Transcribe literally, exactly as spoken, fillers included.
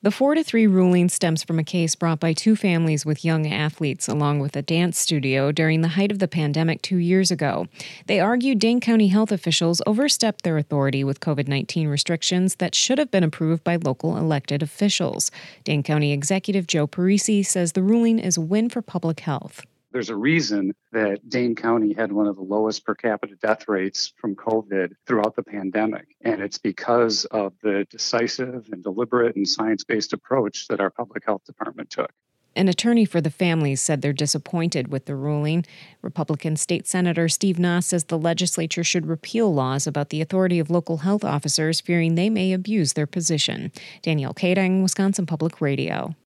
The four to three ruling stems from a case brought by two families with young athletes along with a dance studio during the height of the pandemic two years ago. They argued Dane County health officials overstepped their authority with covid nineteen restrictions that should have been approved by local elected officials. Dane County Executive Joe Parisi says the ruling is a win for public health. There's a reason that Dane County had one of the lowest per capita death rates from COVID throughout the pandemic. And it's because of the decisive and deliberate and science-based approach that our public health department took. An attorney for the families said they're disappointed with the ruling. Republican State Senator Steve Nass says the legislature should repeal laws about the authority of local health officers, fearing they may abuse their position. Danielle Kading, Wisconsin Public Radio.